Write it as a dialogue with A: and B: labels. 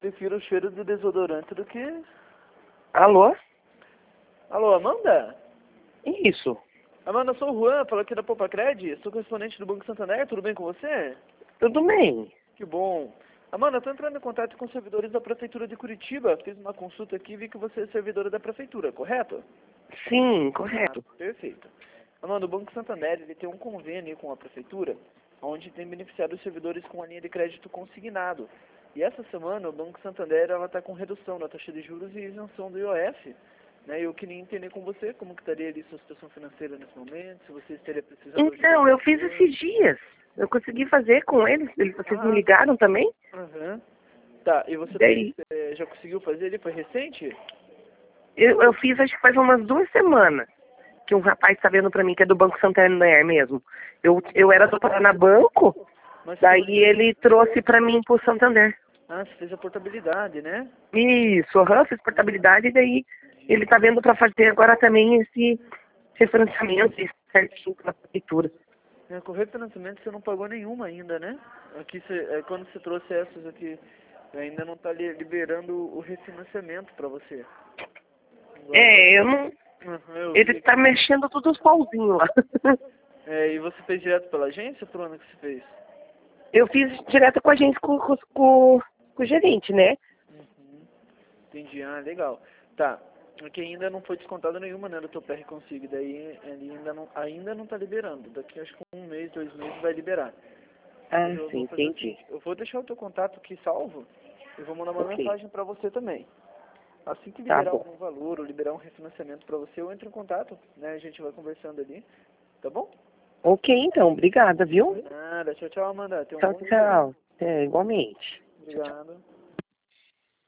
A: prefiro o cheiro do desodorante do que...
B: Alô?
A: Alô, Amanda?
B: Isso.
A: Amanda, eu sou o Juan, falo aqui da Popacred, sou correspondente do Banco Santander, tudo bem com você?
B: Tudo bem.
A: Que bom. Amanda, estou entrando em contato com os servidores da Prefeitura de Curitiba, fiz uma consulta aqui e vi que você é servidora da Prefeitura, correto?
B: Sim, correto.
A: Perfeito. Amanda, o Banco Santander ele tem um convênio com a Prefeitura, onde tem beneficiado os servidores com a linha de crédito consignado. E essa semana o Banco Santander está com redução na taxa de juros e isenção do IOF. Né? Eu queria entender com você como que estaria ali sua situação financeira nesse momento, se você estaria precisando...
B: Então, eu fiz esses dias. Eu consegui fazer com eles. Vocês me ligaram também?
A: Uhum. Tá, e você
B: Daí,
A: já conseguiu fazer ele? Foi recente?
B: eu fiz, acho que faz umas 2 semanas, que um rapaz está vendo pra mim, que é do Banco Santander mesmo. Eu era do Paraná Banco,
A: Mas
B: daí ele trouxe pra mim pro Santander.
A: você fez a portabilidade, né?
B: Isso, fiz portabilidade, e daí ele tá vendo pra fazer agora também esse refinanciamento certinho na prefeitura.
A: Com o refinanciamento você não pagou nenhuma ainda, né? Aqui quando você trouxe essas aqui, ainda não está liberando o refinanciamento para você.
B: Eu não... Ele tá mexendo todos os pauzinhos lá.
A: E você fez direto pela agência? Por onde que você fez?
B: Eu fiz direto com a gente, com o gerente, né?
A: Uhum. Entendi, legal. Tá, aqui ainda não foi descontado nenhuma, né, do teu PR Consig, daí ele ainda não tá liberando. Daqui acho que 1 mês, 2 meses vai liberar.
B: Sim, entendi.
A: Eu vou deixar o teu contato aqui salvo e vou mandar uma mensagem para você também. Assim que liberar algum valor ou liberar um refinanciamento para você, eu entro em contato, né? A gente vai conversando ali, tá bom?
B: Ok, então. Obrigada, viu?
A: Nada. Tchau, tchau, Amanda.
B: Tchau, tchau. Igualmente.
A: Obrigado.